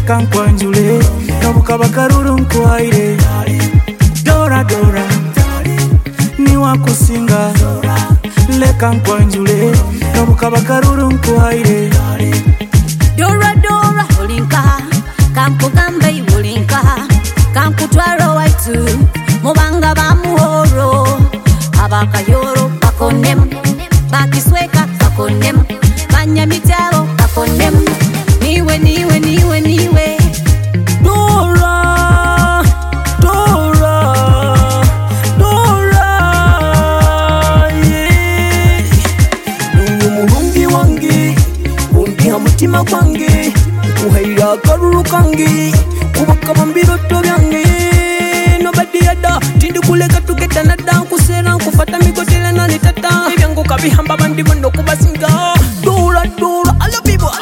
leka nkwanjule nobukaba karuru nkwaire Dora Dora niwa kusinga leka nkwanjule nobukaba karuru nkwaire Dora Dora olinka kampugamba ibulinka kamputwaro waitu mubanga bamuhoro abakayoro bakonem bakisweka bakonem banyamitaro bakonem niwe niwe niwe niwe Dora Dora Dora yeah Mulungi wangi undi hamutima kwangi kuhaira karuru kangi kubaka mbiroto byangi nobody ada tindi kuleka tuketana da kusera kufata migotele na litata ibyango kabihamba bandi bondo kubasinga Dora Dora I love people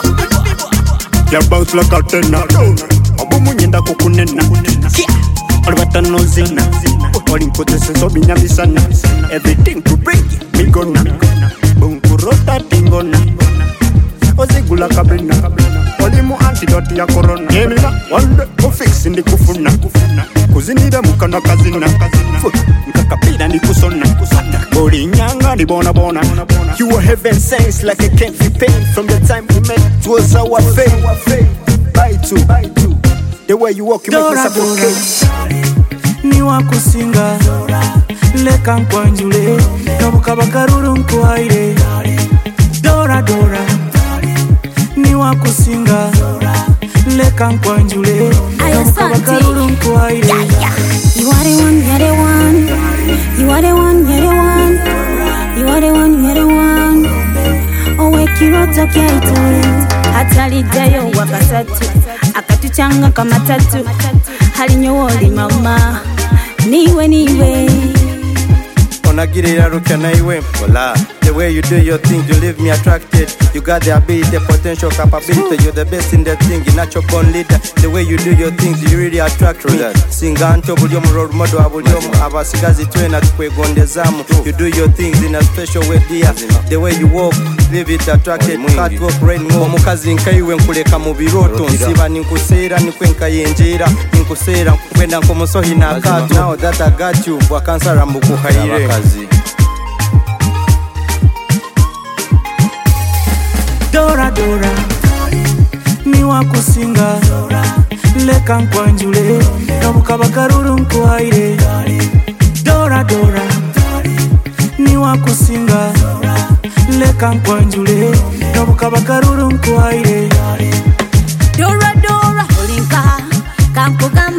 ya bounce like a tenor obumu nyenda kukunena olibata nozina olimpotese sobinyamisana everything to bring me gonna bunkurota tingona ozigula kabina olimu antidote ya corona yemina wande ofix ndi kufuna kuzinira mukana kazina nkakapira ndi kusona boli nyanga ni bona bona you were heaven sense like a can't be pain from the time we met it was our fate bye to the way you walk you make me suffocate niwa kusinga leka nkwanjule nobukaba karuru nkwaire Dora Dora niwa kusinga leka nkwanjule nobukaba karuru nkwaire You are the one, you're the one. You are the one, you're the one. You are the one, you're the one. Owekiro kyaito atalidayo wakasatu akatuchanga kama tatu halinyo oli mama niwe niwe onagirira rukana iwe mpola the way you do your thing you leave me attracted you got the ability the potential capability you're the best in the thing you're natural born leader the way you do your things you really attract me singa nto bulyo mu role model abulyo abasigazi twena tukwegondezamu you do your things in a special way dear the way you walk leave it attracted cat walk rain mo omukazi nkaiwe nkuleka mu biroto nsiba ninkuseera nikwenka yenjera ninkuseera kwenda nkomusohi na kato now that I got you wakansara mbukuhaire Dora Dora niwa kusinga leka nkwanjule nobukaba karuru nkwaire Dora Dora niwa kusinga leka nkwanjule nobukaba karuru nkwaire Dora Dora olinka kampugamba